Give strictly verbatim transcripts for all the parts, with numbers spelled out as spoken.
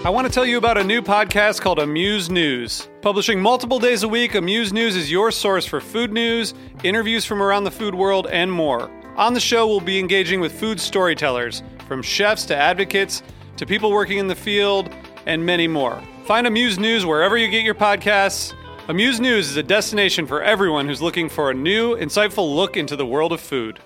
I want to tell you about a new podcast called Amuse News. Publishing multiple days a week, Amuse News is your source for food news, interviews from around the food world, and more. On the show, we'll be engaging with food storytellers, from chefs to advocates to people working in the field, and many more. Find Amuse News wherever you get your podcasts. Amuse News is a destination for everyone who's looking for a new, insightful look into the world of food.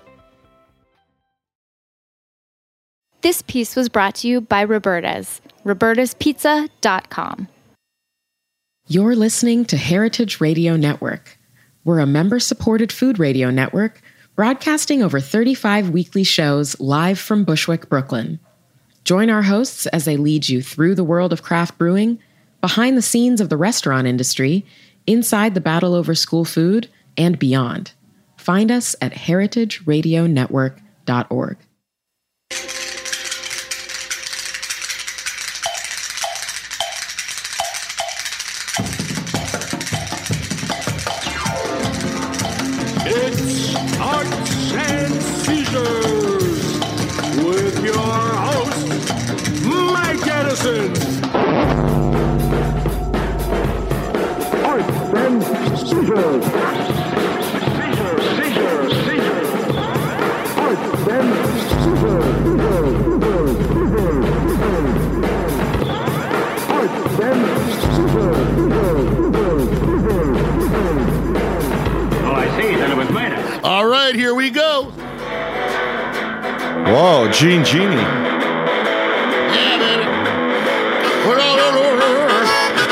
This piece was brought to you by Roberta's, robertas pizza dot com. You're listening to Heritage Radio Network. We're a member-supported food radio network broadcasting over thirty-five weekly shows live from Bushwick, Brooklyn. Join our hosts as they lead you through the world of craft brewing, behind the scenes of the restaurant industry, inside the battle over school food, and beyond. Find us at heritage radio network dot org. It's Arts and Seizures with your host, Mike Edison. Arts and Seizures. Seizure, seizure, seizure. Arts and Seizures. Seizure, seizure, seizure. Arts and Seizures. Seizure, seizure, seizure. Oh, I see. Then it was made. All right, here we go. Whoa, Gene Genie. Yeah, baby. We're all over.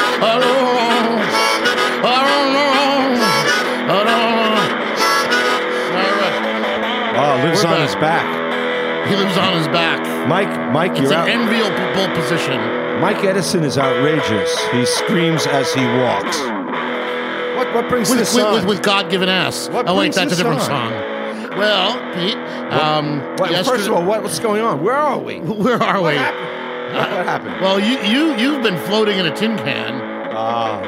Wow, lives We're on back. his back. He lives on his back. Mike, Mike, It's you're an out. enviable position. Mike Edison is outrageous. He screams as he walks. What what brings With, this with, on? with, with God given ass. What oh, wait, brings that's a this different on? song. Well, Pete, um, What- yesterday- first of all, what, what's going on? Where are we? where are What we? happened? What, what happened? Well, you, you, you've been floating in a tin can. Ah,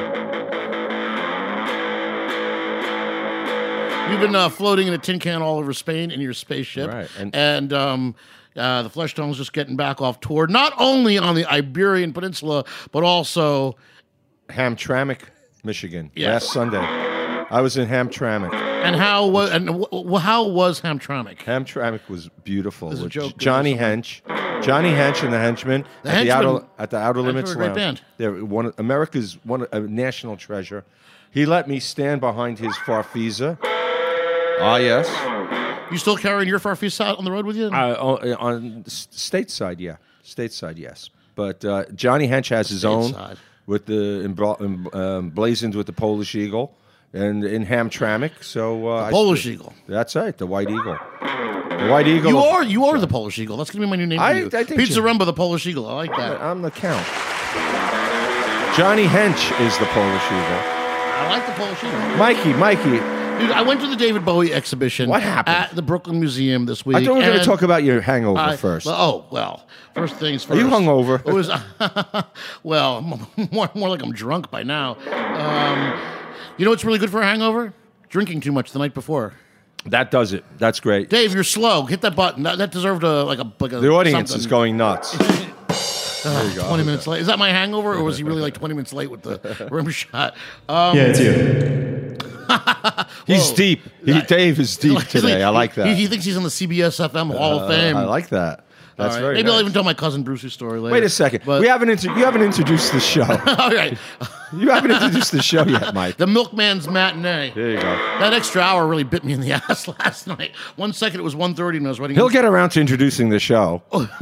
You've been uh, floating in a tin can all over Spain in your spaceship. Right, and- And, um, uh, the Fleshtones just getting back off tour, not only on the Iberian Peninsula, but also... Hamtramck, Michigan. Yeah. Last Sunday, I was in Hamtramck. And how was and w- w- how was Hamtramck? Hamtramck was beautiful. There's a with joke Johnny there. Hench, Johnny Hench and the Henchmen The at the Henchmen- outer at the Outer Henchmen Limits were a great Lounge. band. They're one of- America's one a national treasure. He let me stand behind his Farfisa. Ah, yes. You still carrying your Farfisa out on the road with you? Uh, on, on s- stateside, yeah, stateside, yes. But uh, Johnny Hench has his own Stateside. with the embla- em- um, blazoned with the Polish eagle and in Hamtramck. So uh, I Polish stood- Eagle. That's right, the White Eagle. The White Eagle. You of- are you are the Polish Eagle. That's gonna be my new name I- for you. I think Pete you- Zaremba, the Polish Eagle. I like that. I'm the Count. Johnny Hench is the Polish Eagle. I like the Polish Eagle. Mikey, Mikey, Dude, I went to the David Bowie exhibition. What happened? At the Brooklyn Museum this week. I thought we were going to and talk about your hangover I- first. well, oh well, first things Are first. you hungover? It was well, more more like I'm drunk by now. Um, you know what's really good for a hangover? Drinking too much the night before. That does it. That's great. Dave, you're slow. Hit that button. That, that deserved a like a like a The audience something. is going nuts. Ugh, you go. Twenty minutes late. Is that my hangover, or was he really like twenty minutes late with the rim shot? Um, Yeah, it's you. He's Whoa. deep. He, Dave is deep today. I like that. He, he thinks he's on the C B S F M Hall of Uh, Fame. I like that. All That's right. very Maybe nice. I'll even tell my cousin Bruce's story later. Wait a second. But, we haven't intro- you haven't introduced the show. all right. You haven't introduced the show yet, Mike. The Milkman's Matinee. There you go. That extra hour really bit me in the ass last night. One second it was one thirty and I was writing... He'll get around to introducing the show.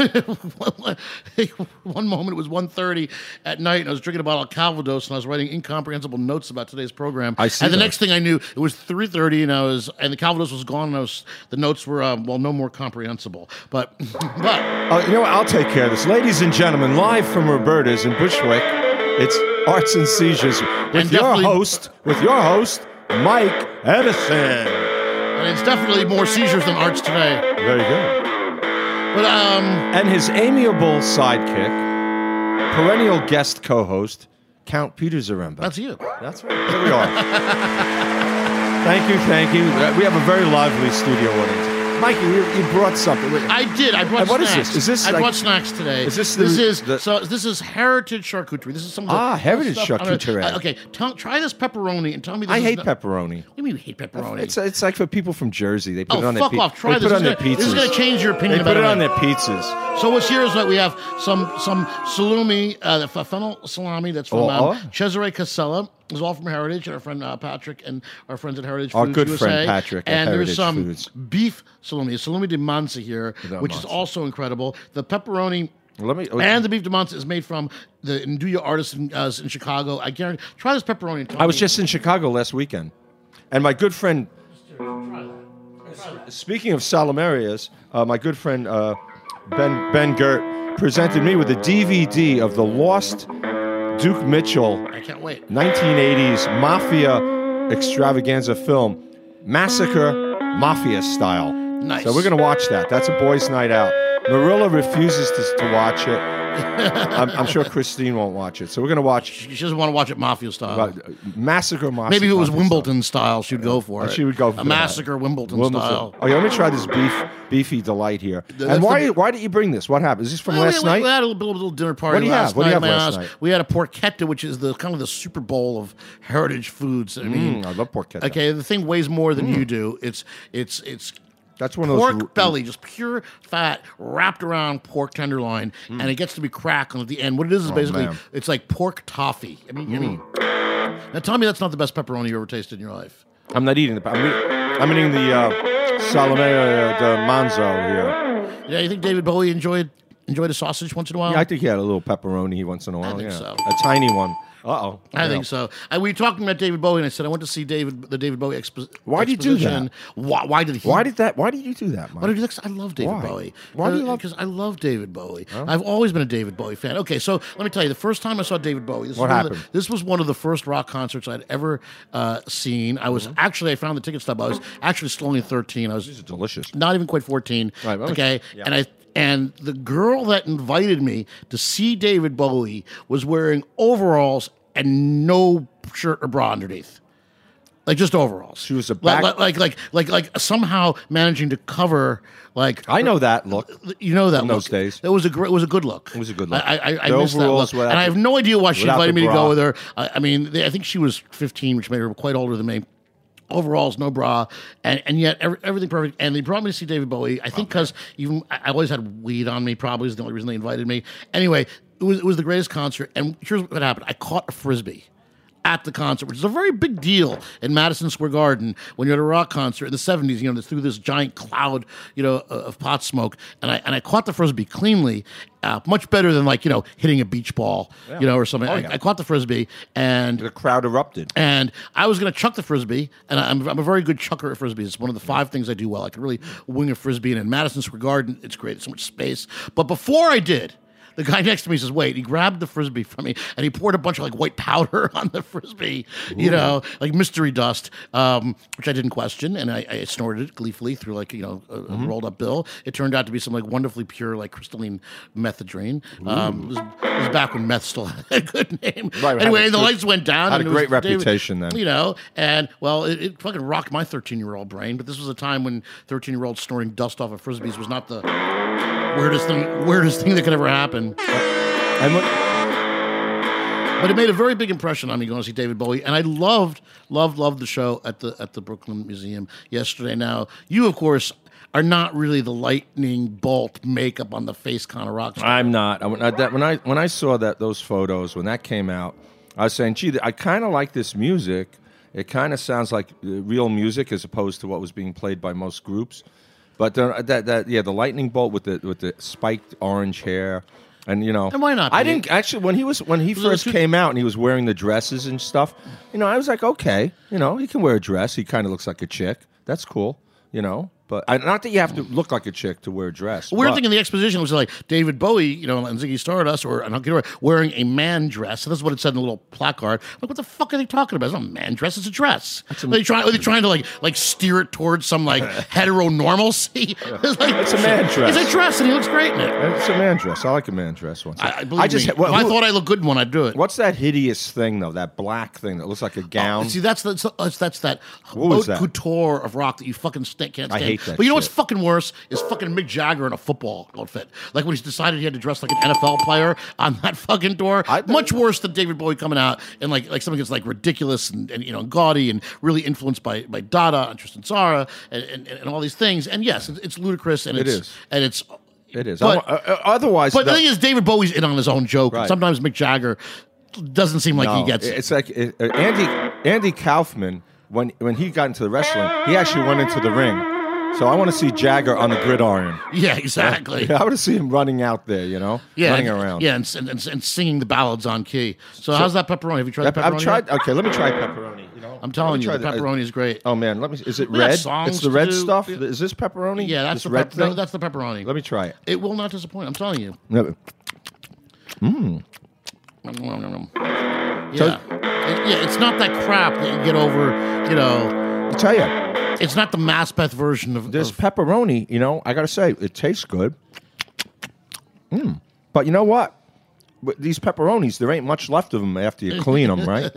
One moment it was one thirty at night and I was drinking a bottle of Calvados and I was writing incomprehensible notes about today's program. I see And the those. next thing I knew, it was three thirty and I was... And the Calvados was gone and I was... The notes were, um, well, no more comprehensible. But... but Uh, you know what? I'll take care of this. Ladies and gentlemen, live from Roberta's in Bushwick, it's Arts and Seizures with And your definitely- host, with your host, Mike Edison. and it's definitely more seizures than arts today. Very good. But, um... And his amiable sidekick, perennial guest co-host, Count Peter Zaremba. That's you. That's right. Here we are. Thank you, thank you. Uh, We have a very lively studio audience. Mikey, you, you brought something. Wait, I did. I brought And what is snacks. this? Is this I like- brought snacks today. Is this this the- is the- so this is heritage charcuterie. This is some of the Ah, heritage stuff- charcuterie. Uh, okay, tell, try this pepperoni and tell me. This I is hate not- pepperoni. What do you mean you hate pepperoni? It's it's like for people from Jersey. They put it oh, on their fuck pi- off! Try they this. put it on this, their is gonna, this is pizzas. going to change your opinion They about put it on everything. their pizzas. So what's here is that we have some some salumi, uh, the f- fennel salami that's from Oh, um, oh. Cesare Casella. It's all from Heritage, and our friend uh, Patrick and our friends at Heritage Our Foods good U S A. friend Patrick at and there's Heritage some Foods. beef salumi, salumi di Manza here, Di which is Manza. also incredible. The pepperoni. Let me. And the beef de Manza is made from the Nduja artisan uh, in Chicago. I guarantee. Try this pepperoni. And tell I was me- just in Chicago last weekend, and my good friend. Speaking of Salamarias, uh, my good friend uh, Ben Ben Gert presented me with a D V D of the Lost Duke Mitchell I can't wait. nineteen eighties mafia extravaganza film, Massacre Mafia Style. Nice. So we're going to watch that. That's a boys' night out. Marilla refuses to, to watch it. I'm, I'm sure Christine won't watch it. So we're going to watch She doesn't want to watch it mafia style. uh, Massacre Mafia. Maybe if it was Mafia Wimbledon style, she'd go for Oh, it. she would go for a that. massacre Wimbledon, Wimbledon. style. Okay, let me try this beef, beefy delight here. That's and why, the- why did you bring this? What happened? Is this from Well, last we, night? We had a little, little dinner party What do you last have? What do you night. have at my last house. night? We had a porchetta, which is the kind of the Super Bowl of heritage foods. I mean, Mm, I love porchetta. okay, the thing weighs more than you do. It's it's it's That's one of those. pork belly, just pure fat wrapped around pork tenderloin, and it gets to be crackling at the end. What it is is Mm. Oh, basically man. it's like pork toffee. I mean, I mean. Now tell me that's not the best pepperoni you ever tasted in your life. I'm not eating the. I'm, eat- I'm eating the uh, Salamea de Manzo here. Yeah, you think David Bowie enjoyed enjoyed a sausage once in a while? Yeah, I think he had a little pepperoni once in a while. think yeah, so. a tiny one. Uh oh. I think so. I, we were talking about David Bowie, and I said I went to see David, the David Bowie expo- Why did you do exposition. Why, why did he? Why did that? Why did you do that, Mike? Why did you? I love David Why? Bowie. Why do you love- Because I love David Bowie. I've always been a David Bowie fan. Okay, so let me tell you, the first time I saw David Bowie, this What was one of the- happened? this was one of the first rock concerts I'd ever uh, seen. I was actually I found the ticket stub. I was actually still only thirteen. I was These are delicious. not even quite fourteen. Right, well, okay, yeah. and I and the girl that invited me to see David Bowie was wearing overalls and no shirt or bra underneath. Like just overalls. She was a Like- back- like like like like, like somehow managing to cover like I know that look. you know that In look. those days. It was a great. It was a good look. It was a good look. I I, I The missed that overalls look, without and I the- have no idea why she without invited the me to bra. go with her. I, I mean, they, I think she was fifteen, which made her quite older than me. Overalls, no bra, and and yet every, everything perfect. And they brought me to see David Bowie. I think because even I I always had weed on me. Probably is the only reason they invited me. Anyway, it was it was the greatest concert. And here's what happened: I caught a frisbee at the concert, which is a very big deal in Madison Square Garden when you're at a rock concert in the seventies, you know, through this giant cloud, you know, of pot smoke. And I and I caught the frisbee cleanly, uh, much better than like, you know, hitting a beach ball, you know, or something. Oh, I, yeah. I caught the frisbee and The crowd erupted. and I was going to chuck the frisbee, and I'm, I'm a very good chucker at frisbees. It's one of the five things I do well. I can really wing a frisbee, and in Madison Square Garden, it's great. It's so much space. But before I did, the guy next to me says, wait, he grabbed the frisbee from me, and he poured a bunch of like white powder on the frisbee, you know, like mystery dust, um, which I didn't question, and I, I snorted it gleefully through like, you know, a, a rolled up bill. It turned out to be some like wonderfully pure, like crystalline methadrine. Um, it, was, it was back when meth still had a good name. Right, had anyway, a the good- lights went down. had and a it was great David- reputation then. You know, and well, it, it fucking rocked my thirteen-year-old brain. But this was a time when thirteen-year-olds snorting dust off of frisbees was not the weirdest thing, weirdest thing that could ever happen. And what, But it made a very big impression on me going to see David Bowie, and I loved, loved, loved the show at the at the Brooklyn Museum yesterday. Now, you of course are not really the lightning bolt makeup on the face kind of rock star. I'm not. I, when, I, that, when I when I saw that those photos when that came out, I was saying, gee, I kind of like this music. It kind of sounds like uh, real music as opposed to what was being played by most groups. But the, that that yeah, the lightning bolt with the with the spiked orange hair. And you know, And why not I be? didn't actually when he was when he Was it first too- came out and he was wearing the dresses and stuff. You know, I was like, okay, you know, he can wear a dress. He kind of looks like a chick. That's cool. You know, but I, not that you have to look like a chick to wear a dress. Weird but- thing in the exposition was like David Bowie, you know, and Ziggy Stardust, or and I'll get it right, wearing a man dress. So that's what it said in the little placard. Like, what the fuck are they talking about? It's not a man dress; it's a dress. Are they trying? Are they trying to like like steer it towards some like heteronormalcy? It's like It's a man dress. It's a dress, and he looks great in it. It's a man dress. I like a man dress once. I, I, believe just me, what- if I who- thought I looked good in one, I'd do it. What's that hideous thing though? That black thing that looks like a gown. Oh, see, that's the, that's that's that What was haute that? couture of rock that you fucking st- can't I stand. hate that But you know shit. what's fucking worse is fucking Mick Jagger in a football outfit. Like when he decided he had to dress like an N F L player on that fucking tour. I think- Much worse than David Bowie coming out and like like something that's like ridiculous and, and you know gaudy and really influenced by by Dada and Tristan Tzara and, and, and all these things. And yes, it's, it's ludicrous and It it's is. and it's It is. But, I'm- uh, uh, otherwise, but the the- thing is, David Bowie's in on his own joke. And Right. sometimes Mick Jagger doesn't seem like he No, gets it. It's like uh, uh, Andy Andy Kaufman when when he got into the wrestling, he actually went into the ring. So I want to see Jagger on the gridiron. Yeah, exactly. I want to see him running out there, you know, Yeah, running and, around. Yeah, and, and, and singing the ballads on key. So, how's that pepperoni? Have you tried Pep- the pepperoni? I've tried. yet? Okay, let me try pepperoni. You know, I'm telling you, Let the me try pepperoni is great. Oh man, let me. Is it We got red? songs It's the to red do. stuff. Is this pepperoni? Yeah, that's this the red pep- no, thing. that's the pepperoni. Let me try it. It will not disappoint. I'm telling you. No, Mm. Yeah, So- It- yeah. It's not that crap that you get over. You know, I tell you, it's not the Maspeth version of this of- pepperoni. You know, I gotta say, it tastes good. Mm. But you know what? With these pepperonis, there ain't much left of them after you clean them, right?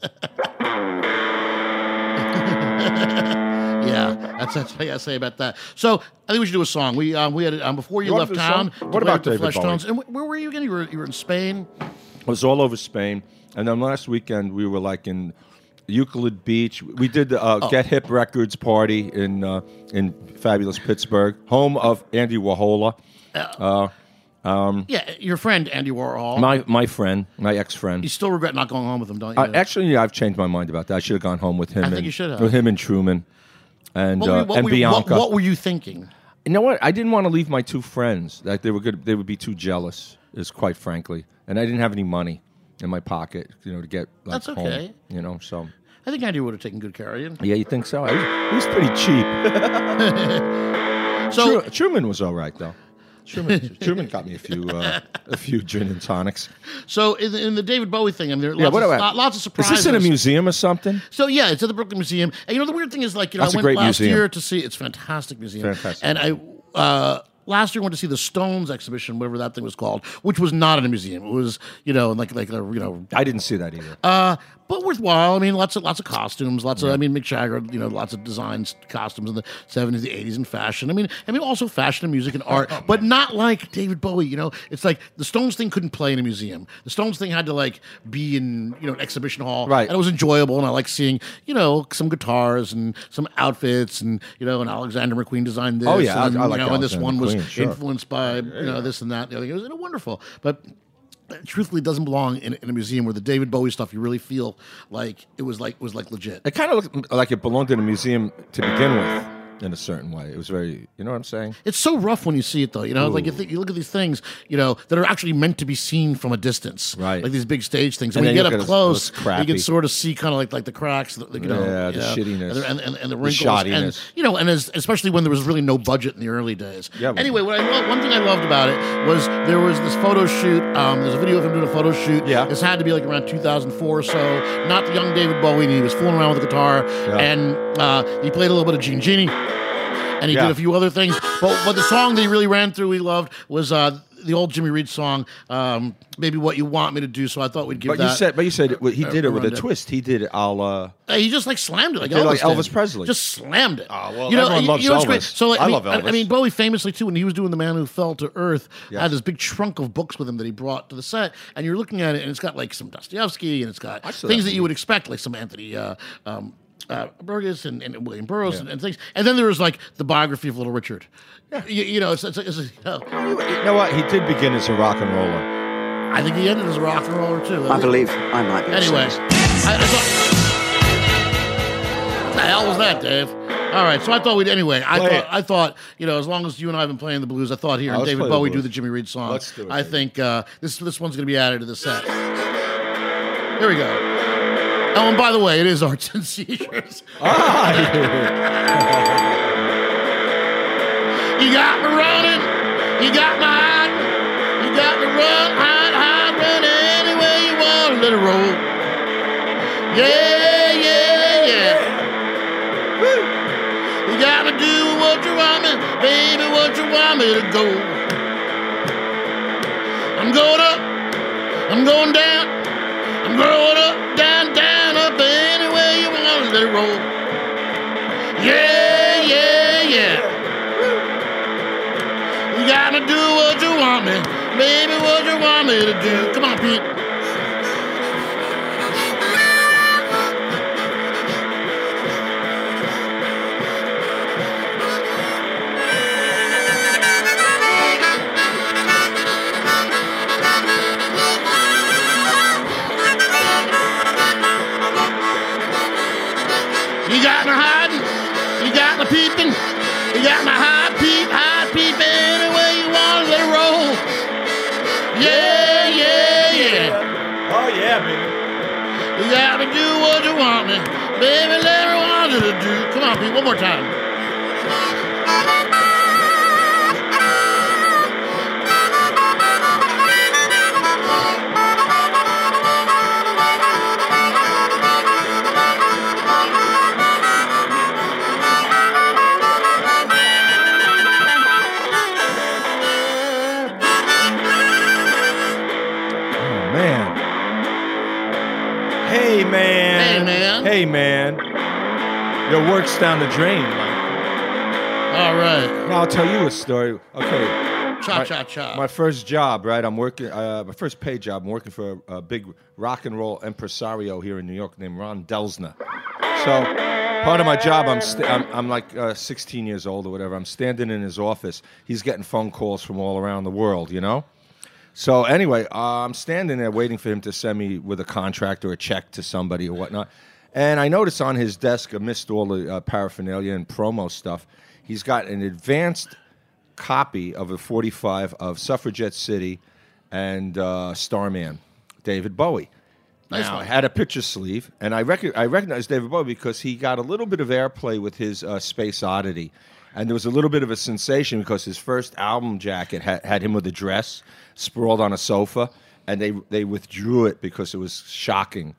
Yeah, that's that's what I gotta say about that. So I think we should do a song. We um, we had um, before you, You wanna left do a town. song? to What play about with the David Flesh Bowie? Tones. And wh- where were you again? You were you were in Spain. It was all over Spain, and then last weekend we were like in Euclid Beach. We did the uh, Oh. Get Hip Records party in uh, in fabulous Pittsburgh, home of Andy Warhol. Uh, Yeah, your friend Andy Warhol. my my friend, my ex friend. You still regret not going home with him, don't you? Uh, actually, yeah, I've changed my mind about that. I should have gone home with him. I think and, you should have. with him and Truman, and what were, uh, you- what and were you- what- Bianca. what were you thinking? You know what? I didn't want to leave my two friends. Like they were good. They would be too jealous. Is quite frankly, and I didn't have any money in my pocket. You know, to get like, That's home. okay. You know, so I think Andy would have taken good care of you. yeah, you think so? I was, he was pretty cheap. So Tru- Truman was all right though. Truman, Truman got me a few uh, a few gin and tonics. So in the, in the David Bowie thing, I mean, there are Yeah, lots, what of, about- lo- lots of Is surprises. this in a museum or something? So yeah, it's at the Brooklyn Museum. And you know the weird thing is, like, you know, That's I a went great last museum. year to see. It's a fantastic museum. Fantastic. And I uh, last year went to see the Stones exhibition, whatever that thing was called, which was not in a museum. It was, you know, like like a, you know. I didn't see that either. Uh, but worthwhile. I mean, lots of lots of costumes, lots of. I mean, Mick Jagger, you know, lots of designs, costumes in the seventies, the eighties, and fashion. I mean, I mean, also fashion and music and art, but not like David Bowie. You know, it's like the Stones thing couldn't play in a museum. The Stones thing had to like be in you know an exhibition hall, Right. And it was enjoyable, and I like seeing you know some guitars and some outfits, and you know, and Alexander McQueen designed this. Oh, yeah, I- and, I like you know, and this Alexander one was McQueen, sure. influenced by you know this and that. And the other thing. It was you know, wonderful, but truthfully, it doesn't belong in, in a museum where the David Bowie stuff you really feel like it was like was like legit. It kind of looked like it belonged in a museum to begin with, in a certain way. It was very, you know what I'm saying? It's so rough when you see it, though. You know, like you, think, you look at these things, you know, that are actually meant to be seen from a distance, Right. Like these big stage things. And And when you then get you up look at it, close, it's you crappy. can sort of see kind of like like the cracks, the, you know, Yeah, the you know, shittiness. and, and, and the The wrinkles, shoddiness. and you know, and as, especially when there was really no budget in the early days. Yeah, well- Anyway, what I love, one thing I loved about it was there was this photo shoot. Um, there's a video of him doing a photo shoot. Yeah. This had to be like around two thousand four or so. Not the young David Bowie. And he was fooling around with the guitar, Yeah. and uh, he played a little bit of Gene Genie. And he Yeah. did a few other things. But, but the song that he really ran through, he loved, was uh, the old Jimmy Reed song, um, Maybe What You Want Me to Do. So I thought we'd give But that. you said, but you said it, he uh, did it with a rundown. twist. He did it all. Uh, Uh, he just like slammed it like He did Elvis like Elvis did. Presley. Just slammed it. Oh, well, you know, everyone you- loves you know what's great? Elvis. So like, I I, mean, love I, I Elvis. mean, Bowie famously too, when he was doing The Man Who Fell to Earth, Yeah. had this big trunk of books with him that he brought to the set, and you're looking at it, and it's got like some Dostoevsky, and it's got I things saw that, that you movie. would expect, like some Anthony. Uh, um, uh, Burgess and, and William Burroughs and, and things, and then there was like the biography of Little Richard. You, you know, it's, it's, it's, you know, you know what? He did begin as a rock and roller. I think he ended as a rock and roller too. I believe I might be. Anyway, obsessed. I, I thought, what the hell was that, Dave? All right, so I thought we'd anyway. I Play thought it. I thought you know as long as you and I have been playing the blues, I thought here Oh, and let's David play the Bowie do blues. the Jimmy Reed song. Let's do it, I baby. think uh, this this one's going to be added to the set. Here we go. Oh, and by the way, it is Arts and Seizures. Ah, You got me running, you got me hiding, you got me run, hide, hide, run anywhere you want, let it roll. Yeah, yeah, yeah. Woo. You got me do what you want me, baby, what you want me to go. I'm going up, I'm going down, I'm going up, down, down, up anywhere you want, let it roll. Yeah, yeah, yeah. want me? Baby, what you want me to do? Come on, Pete. You got me hiding, you got me peeping, you got my high peep, high peep, any way you want to let it roll. Yeah, yeah, yeah. Oh yeah, baby. You got me do what you want me, baby, let me want you to do. Come on, Pete, one more time. Man. Hey, man. Hey, man. Hey, man. Your work's down the drain, Mike. All right. Now, I'll tell you a story. Okay. Cha, my, cha, cha. My first job, right? I'm working, uh, my first paid job, I'm working for a, a big rock and roll impresario here in New York named Ron Delsner. So, part of my job, I'm, st- I'm, I'm like uh, sixteen years old or whatever. I'm standing in his office. He's getting phone calls from all around the world, you know? So anyway, uh, I'm standing there waiting for him to send me with a contract or a check to somebody or whatnot. And I notice on his desk, amidst all the uh, paraphernalia and promo stuff, he's got an advanced copy of a forty-five of Suffragette City and uh, Starman, David Bowie. Nice Now, one. I had a picture sleeve, and I, rec- I recognized David Bowie because he got a little bit of airplay with his uh, Space Oddity. And there was a little bit of a sensation because his first album jacket had, had him with a dress sprawled on a sofa, and they they withdrew it because it was shocking.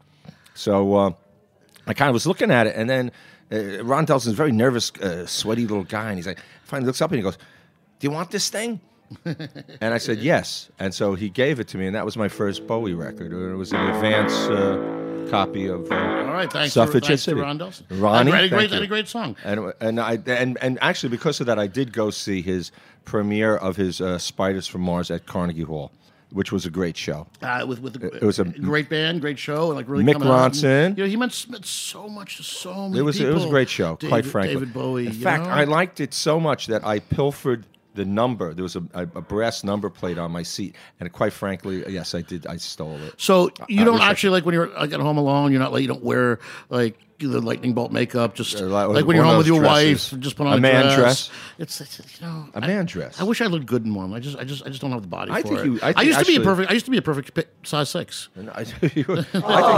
So uh, I kind of was looking at it, and then uh, Ron Delson's a very nervous, uh, sweaty little guy, and he's like, finally looks up and he goes, "Do you want this thing?" And I said, "Yes." And so he gave it to me, and that was my first Bowie record. It was an advance uh, copy of uh, All right, thanks, Suffragette to, thanks City. to Ron Delson. Ronnie, and a great, thank and you. a great song. And and I and and actually because of that, I did go see his premiere of his uh, Spiders from Mars at Carnegie Hall, which was a great show. Uh, with with a, It was a- great band, great show, and like really Mick coming out and- Ronson. you know, he meant, meant so much to so many It was people. it was a great show, David, quite frankly. David Bowie. In you fact, know? I liked it so much that I pilfered the number. There was a, a, a brass number plate on my seat, and quite frankly, yes, I did. I stole it. So you I don't wish I actually like when you're like at home alone. You're not like you don't wear like the lightning bolt makeup. Just Uh, like, like when you're one home of with your those wife, dresses. just put on A a, man dress. dress. It's, it's you know A I- man dress. I wish I looked good in one. I just I just I just don't have the body I for think it. you- I I, think used to be a actually- perfect. I used to be a perfect pi- size six. And I, I think you'd look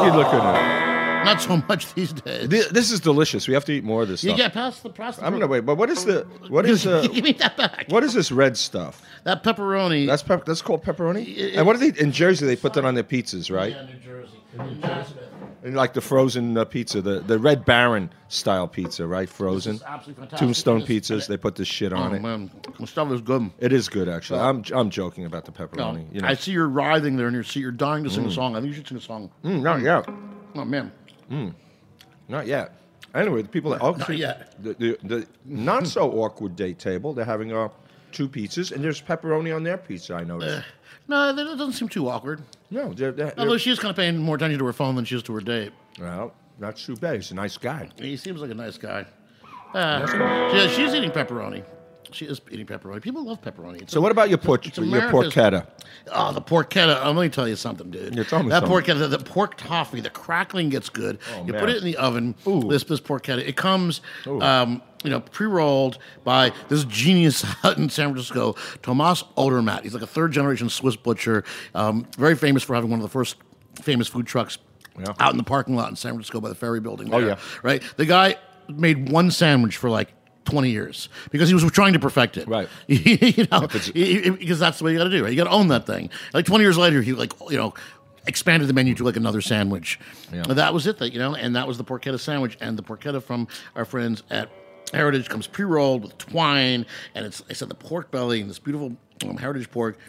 good. Not so much these days. This, this is delicious. We have to eat more of this you stuff. get past the past. I'm gonna wait. But what is the what is uh, Give me that back. what is this red stuff? That pepperoni. That's pep- that's called pepperoni. It- and what are they in Jersey? They put that on their pizzas, right? Yeah, New Jersey. In Jasmine. And like the frozen uh, pizza, the, the Red Baron style pizza, right? Frozen. This is absolutely fantastic. Tombstone This- pizzas. They put this shit on Oh it. man, the stuff is good. It is good, actually. I'm I'm joking about the No, pepperoni. You know. I see you're writhing there in your seat. You're dying to sing a song. I think you should sing a song. Mm, not yet. Oh man, Not yet. Anyway, the people that oh, not yet. The, the, the not so awkward date table. They're having uh, two pizzas, and there's pepperoni on their pizza. I noticed. No, that doesn't seem too awkward. no, they're, they're, Although they're, she is kind of paying more attention to her phone than she is to her date. well, not too bad. He's a nice guy. He seems like a nice guy. Uh, yeah, she's eating pepperoni. She is eating pepperoni. People love pepperoni. It's So a- what about your it's a- pork, it's your America's- porchetta? Oh, the porchetta. Um, let me tell you something, dude. Yeah, tell me that something. porchetta, the pork toffee, the crackling gets good. Oh, you man. put it in the oven. Ooh. This this porchetta. It comes, Ooh. um, you know, pre-rolled by this genius out in San Francisco, Tomas Odermatt. He's like a third generation Swiss butcher, um, very famous for having one of the first famous food trucks Yeah. out in the parking lot in San Francisco by the Ferry Building. Oh, there, yeah. right. The guy made one sandwich for like twenty years because he was trying to perfect it. Right. you know, he- he- because that's the way you got to do. Right? You got to own that thing. Like twenty years later, he like you know expanded the menu to like another sandwich. Yeah. And that was it. That you know, and that was the porchetta sandwich. And the porchetta from our friends at Heritage comes pre-rolled with twine, and it's I said the pork belly and this beautiful um, Heritage pork.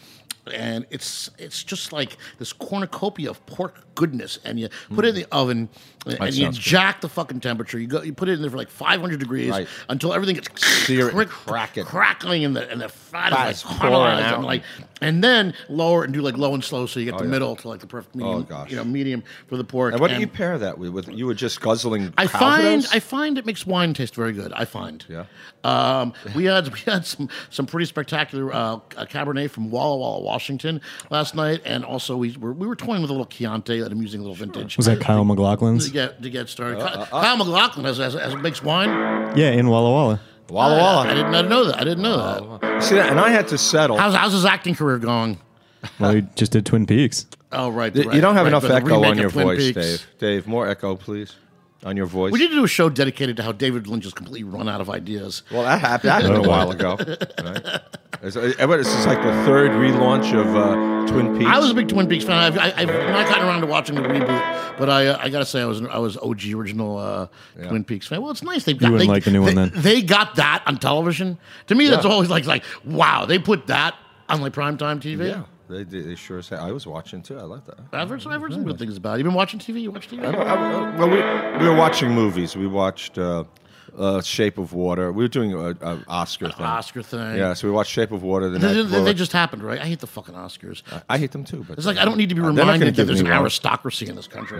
and it's it's just like this cornucopia of pork goodness, and you put it in the oven, and, and you sounds good. jack the fucking temperature. You go, you put it in there for like five hundred degrees Right. until everything gets Sear it and crick- crack it. crackling, and the and the fat Fat's is like pouring caramelized, out. and like, and then lower and do like low and slow, so you get the yeah. middle to like the perfect medium, Oh, gosh. you know, medium for the pork. And what do you pair that with? With you were just guzzling. I Calvados? find I find it makes wine taste very good. I find. Yeah. Um, we had we had some some pretty spectacular uh, Cabernet from Walla Walla, Washington last night, and also we were we were toying with a little Chianti that I'm using a little vintage. Was that Kyle McLaughlin's? to get to get started? Kyle, Kyle McLaughlin has, has, has makes wine. Yeah, in Walla Walla. Walla I, Walla. I didn't, I didn't know that. I didn't know that. See that? And I had to settle. How's how's his acting career going? Well, he just did Twin Peaks. Oh right, you right, don't have right, enough but the echo remake on of your Twin voice, Peaks. Dave. Dave, more echo, please, on your voice. We need to do a show dedicated to how David Lynch has completely run out of ideas. Well, that happened, that happened a while ago. Right? It's, uh, this is like the third relaunch of uh, Twin Peaks. I was a big Twin Peaks fan. I've, I, I've not gotten around to watching the reboot, but I, uh, I gotta say, I was I was O G original uh, Twin Peaks fan. Well, it's nice they've got. wouldn't they, like the new one they, then. They got that on television. To me, that's Yeah. always like like wow, they put that on like primetime T V. Yeah, they, they, they sure say. I was watching too. I like that. I've heard, some, I've heard some good things about it. You been watching T V? You watch T V? I, I, well, we, we were watching movies. We watched uh, uh, Shape of Water. We were doing an Oscar thing. Oscar thing. Yeah, so we watched Shape of Water. The They, night they, before. they just happened, right? I hate the fucking Oscars. I hate them too. But It's like I don't need to be Uh, they're not gonna reminded that give there's me an one. aristocracy in this country.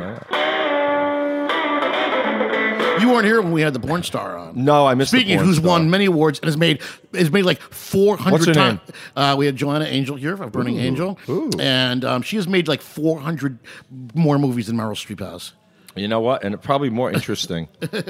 You weren't here when we had the Porn Star on. No, I missed the Speaking of Porn who's Star. won many awards and has made has made like four What's her hundred name? times. Uh, we had Joanna Angel here of Burning Angel, Ooh. and um, she has made like four hundred more movies than Meryl Streep has. You know what? And probably more interesting.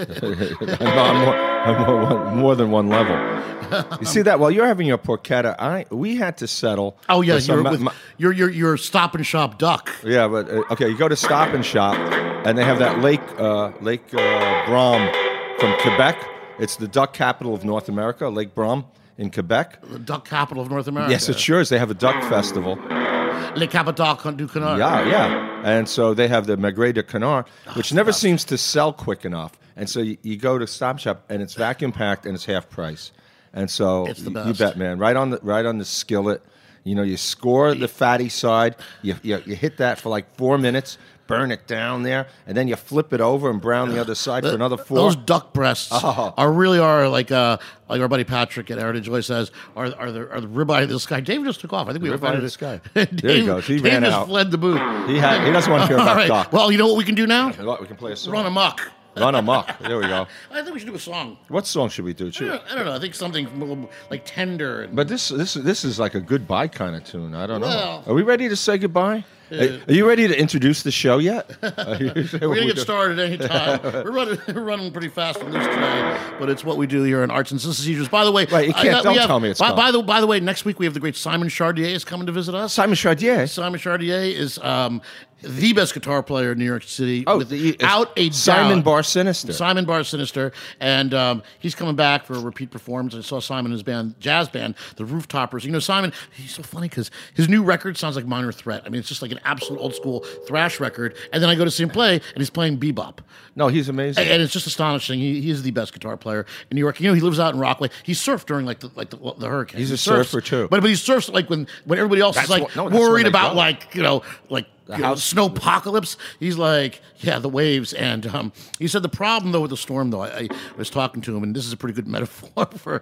I'm more, I'm more, one- more than one level. You see that? While you're having your porchetta, I we had to settle. Oh yeah, for some- you're, with, my- you're you're you're Stop and Shop duck. yeah, but uh, okay, you go to Stop and Shop, and they have that Lake uh, Lake uh, Brom from Quebec. It's the duck capital of North America, Lake Brom in Quebec. The duck capital of North America. Yes, it's yours. They have a duck festival. Le Capital du Canard. Yeah, yeah. And so they have the Maigret de Canard, which never seems to sell quick enough. And so you, you go to Stop Shop, and it's vacuum packed, and it's half price. And so It's the you- you best. bet, man. Right on the right on the skillet. You know, you score the fatty side. You, you you hit that for like four minutes. Burn it down there, and then you flip it over and brown the other side for another four. Those duck breasts Oh. are really are like uh like our buddy Patrick at Heritage always says are are the are the ribeye of the sky. David just took off. I think we Ribeye invited of the it. sky. Dave, There he goes. He Dave ran just out. fled the booth. He had, he doesn't want to hear All about right. duck. Well, you know what we can do now? Look, we can play a song. Run amok. Run amok. There we go. I think we should do a song. What song should we do? I Should- don't, I don't know. I think something a little, like tender. And, But this this this is like a goodbye kind of tune. I don't Well- know. Are we ready to say goodbye? Are- Are you ready to introduce the show yet? Are you- we're gonna get started any time. we're running, we're running pretty fast on this today, but it's what we do here in Arts and Procedures. By the way, Right, you I can't- got- don't we have- tell me it's by, gone. by the by the way, next week we have the great Simon Chardier is coming to visit us. Simon Chardier. Simon Chardier is um, the best guitar player in New York City. Oh, without the- a Simon doubt. Bar Sinister. Simon Bar Sinister, and um, he's coming back for a repeat performance. I saw Simon and his band, jazz band, the Rooftoppers. You know, Simon, he's so funny because his new record sounds like Minor Threat. I mean, it's just like an absolute old school thrash record. And then I go to see him play, and he's playing bebop. No, he's amazing. And it's just astonishing. He, he is the best guitar player in New York. You know, he lives out in Rockaway. He surfed during like the like the, the hurricane. He's He a surfs, surfer, too. But but he surfs like when when everybody else That's is like what- no, that's when worried they about go. like you know like you know, house- snow apocalypse. He's like yeah the waves. And um, he said the problem though with the storm though I, I was talking to him, and this is a pretty good metaphor for.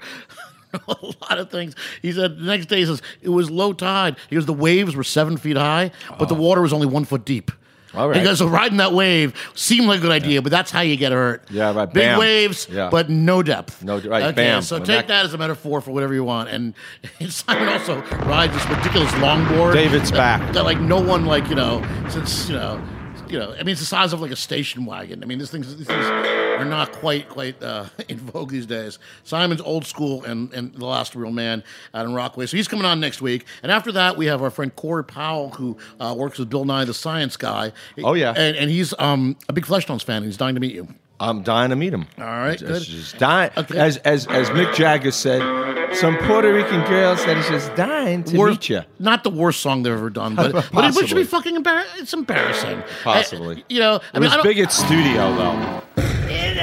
A lot of things. He said the next day he says it was low tide. He goes the waves were seven feet high, but the water was only one foot deep. All right. He goes, so riding that wave seemed like a good idea, but that's how you get hurt. Yeah, right. Big Bam. waves, Yeah. but no depth. No- right, Okay, bam. so When take that- that as a metaphor for whatever you want. And, and Simon also rides this ridiculous longboard. David's that, back. That like no one like you know since you know. You know, I mean, it's the size of like a station wagon. I mean, these things, these things are not quite, quite uh, in vogue these days. Simon's old school and, and the last real man out in Rockaway. So he's coming on next week. And after that, we have our friend Corey Powell, who uh, works with Bill Nye the Science Guy. Oh, yeah. and, and he's um, a big Fleshtones fan. And he's dying to meet you. I'm dying to meet him. All right, Just- good. Just dying. Okay. As as as Mick Jagger said, some Puerto Rican girl said he's just dying to Worst- meet you. Not the worst song they've ever done, but, but it, but it should be fucking embarrassing. It's embarrassing. Possibly. I- you know, I It mean, was I don't, big at studio though. In a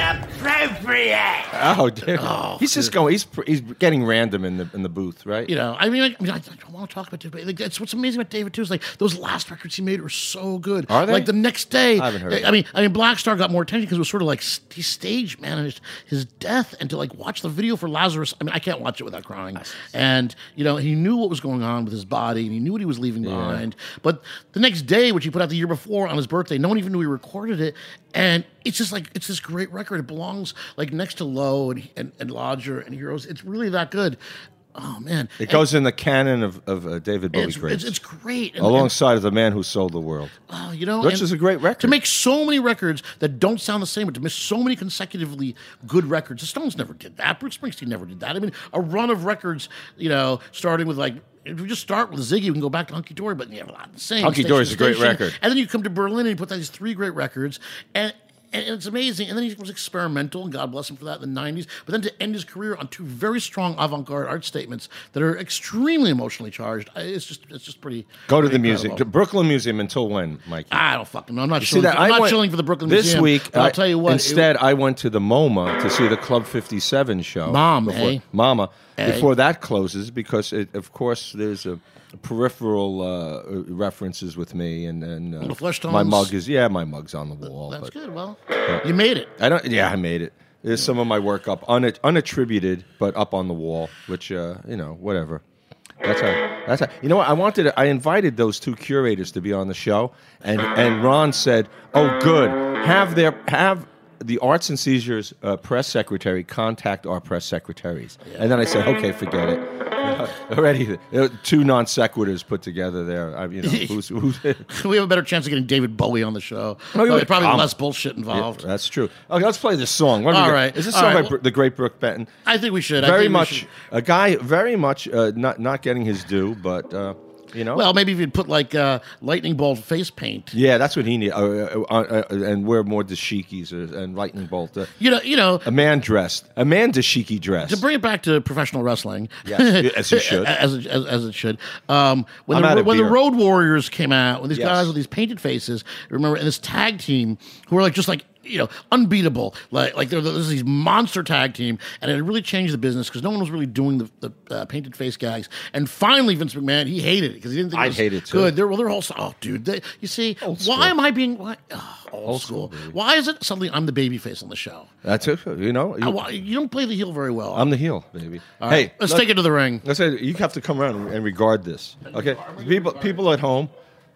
inappropriate. Oh, dude. Oh, he's just going. He's pr- he's getting random in the in the booth, right? You know, I mean, I, I mean, I don't want to talk about David, but like, that's what's amazing about David too. Is like those last records he made were so good. Are they? Like the next day, I haven't heard I, of I mean, I mean, Black Star got more attention because it was sort of like st- he staged man his, his death, and to like watch the video for Lazarus. I mean, I can't watch it without crying. And you know, he knew what was going on with his body, and he knew what he was leaving behind. But the next day, which he put out the year before on his birthday, no one even knew he recorded it, and it's just like it's this great record. It belongs like next to Low and and, and Lodger and Heroes. It's really that good. Oh man, It And- goes in the canon of, of uh, David Bowie it's, greats. it's, it's great. And- alongside of the man who sold the world. and, oh, you know, Which and is a great record. To make so many records that don't sound the same, but to make so many consecutively good records. The Stones never did that. Bruce Springsteen never did that. I mean, a run of records, you know, starting with like, if we just start with Ziggy, we can go back to Hunky Dory, but you know, a lot the same. Hunky Station Dory is to a great Station. record. And then you come to Berlin and you put out these three great records, and and it's amazing. And then he was experimental, and God bless him for that in the nineties. But then to end his career on two very strong avant-garde art statements that are extremely emotionally charged, I- it's just it's just pretty. Go to pretty the museum, incredible. the Brooklyn Museum. Until when, Mikey? I don't fucking know. I'm not You chilling. see that? For, I'm I not went- chilling for the Brooklyn this Museum. week. But I'll I- tell you what. it- Instead, I went to the MoMA to see the Club fifty-seven show. Mom, before, eh? Mama. Eh? Before that closes, because it, of course there's a peripheral uh, references with me, and and uh, The flesh my tones. mug is yeah, my mug's on the wall. That's but good. Well, you made it. I don't. Yeah, I made it. There's some of my work up, un, unattributed, but up on the wall, which uh, you know, whatever. That's how. That's how. You know what? I wanted. To, I invited those two curators to be on the show, and and Ron said, "Oh, good. Have their have." The Arts and Seizures uh, press secretary contact our press secretaries, and then I said, "Okay, forget it." Already, uh, two non sequiturs put together there. I, you know, who's, who's We have a better chance of getting David Bowie on the show. Oh, yeah. Probably, probably Um, less bullshit involved. Yeah, that's true. Okay, let's play this song. What do we All got? right. Is this All song right. by Br- the great Brooke Benton? I think we should. I Very think we much should. a guy, very much uh, not not getting his due, but uh, you know. Well, maybe if you'd put like uh, lightning bolt face paint. yeah, that's what he needs, uh, uh, uh, uh, and wear more dashikis or, and lightning bolt. Uh, You know, you know, a man dressed, a man dashiki dressed. to bring it back to professional wrestling. Yes, as you should. as, it, as, as it should. Um, when I'm the, out of when the beer. Road Warriors came out, when these Yes. guys with these painted faces, remember, and this tag team who were like just like, you know, unbeatable. Like, like there was these monster tag team, and it really changed the business because no one was really doing the, the uh, painted face gags. And finally, Vince McMahon, he hated it because he didn't think it I was hate it, too. good. They're, well, they're all, oh, dude, they, you see, Old school. why am I being, why, oh, old, Old school. school, baby. Why is it suddenly I'm the baby face on the show? That's it. You know, I- you, why- you don't play the heel very well. I'm the heel, baby. All right, Hey, let's let- take it to the ring. Let's say you have to come around and regard this. Okay, people, people at home.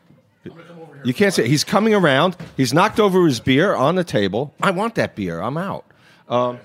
You can't say he's coming around. He's knocked over his beer on the table. I want that beer. I'm out. Um,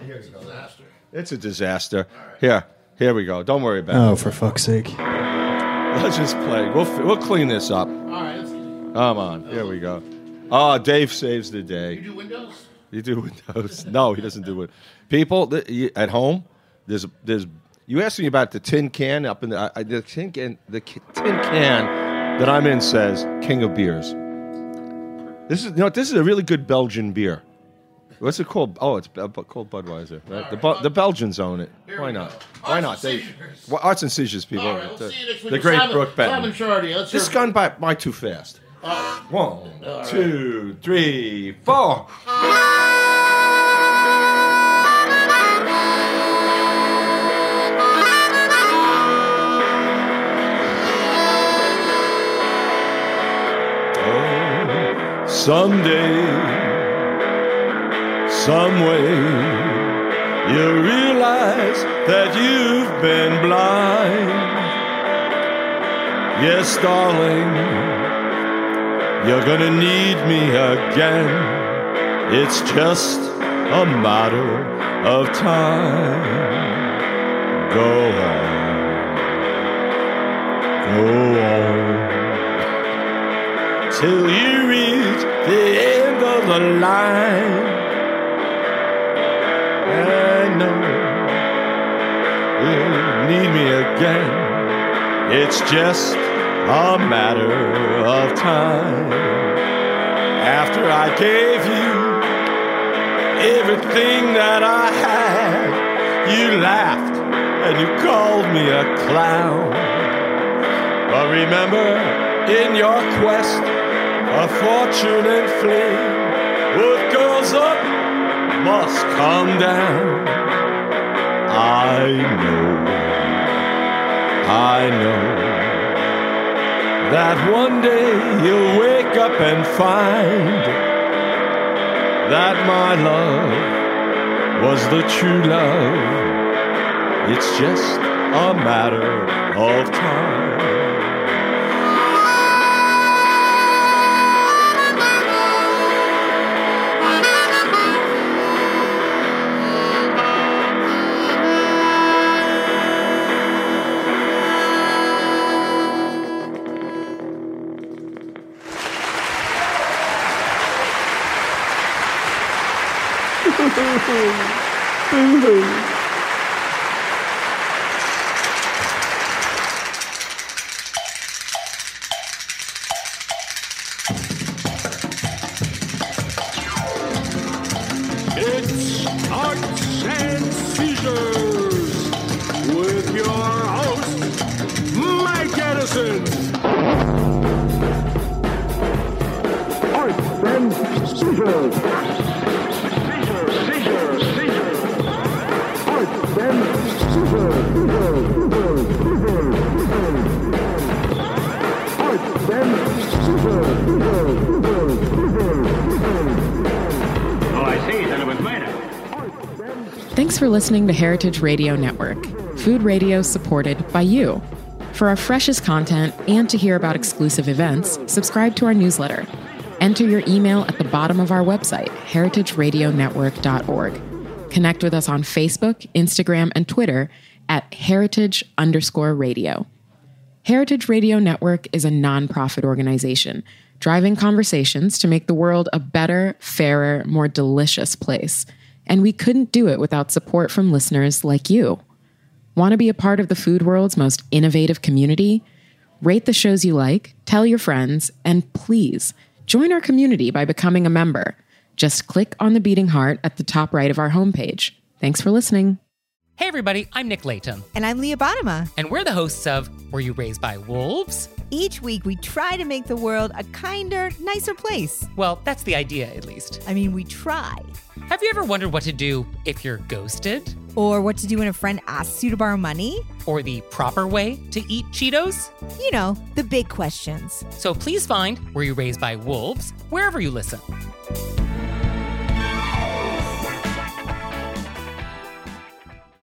it's a disaster. Here, here we go. Don't worry about Oh, it. for fuck's sake. Let's just play. We'll f- we'll clean this up. All right, let's Come on. Here we go. Oh, Dave saves the day. You do Windows? You do Windows? No, he doesn't do it. People th- you- at home, there's there's. You asked me about the tin can up in the, I, the tin can. The ki- tin can that I'm in says King of Beers. This is you know this is a really good Belgian beer. What's it called? Oh, it's uh, bu- called Budweiser. Right? The Bu- the Belgians own it. Why not? Why not? They well, Arts and Seizures people. All right, we'll the, see you next week. the great Simon, Brooke Benton. Simon Shardy. Let's This hear- gone by, by too fast. One, two, three, four. Oh, someday, some way, you realize that you've been blind. Yes, darling, you're gonna need me again. It's just a matter of time. Go on, go on, till you reach the end of the line. I know you need me again. It's just a matter of time. After I gave you everything that I had, you laughed and you called me a clown. But remember, in your quest for fortune and fame, with girls up, must come down. I know, I know that one day you'll wake up and find that my love was the true love. It's just a matter of time. It's Arts and Seizures with your host, Mike Edison. Arts and Seizures. Seizure, seizure, seizure. Arts and Seizures. Seizure, seizure, seizure. Arts and Seizures. Seizure, seizure, seizure. Oh, I see. Then it was murder. Thanks for listening to Heritage Radio Network, food radio supported by you. For our freshest content and to hear about exclusive events, subscribe to our newsletter. Enter your email at the bottom of our website, heritage radio network dot org. Connect with us on Facebook, Instagram, and Twitter at heritage underscore radio. Heritage Radio Network is a nonprofit organization driving conversations to make the world a better, fairer, more delicious place. And we couldn't do it without support from listeners like you. Want to be a part of the food world's most innovative community? Rate the shows you like, tell your friends, and please join our community by becoming a member. Just click on the beating heart at the top right of our homepage. Thanks for listening. Hey everybody, I'm Nick Latham. And I'm Leah Bottima. And we're the hosts of Were You Raised by Wolves? Each week we try to make the world a kinder, nicer place. Well, that's the idea, at least. I mean, we try. Have you ever wondered what to do if you're ghosted? Or what to do when a friend asks you to borrow money? Or the proper way to eat Cheetos? You know, the big questions. So please find Were You Raised by Wolves wherever you listen.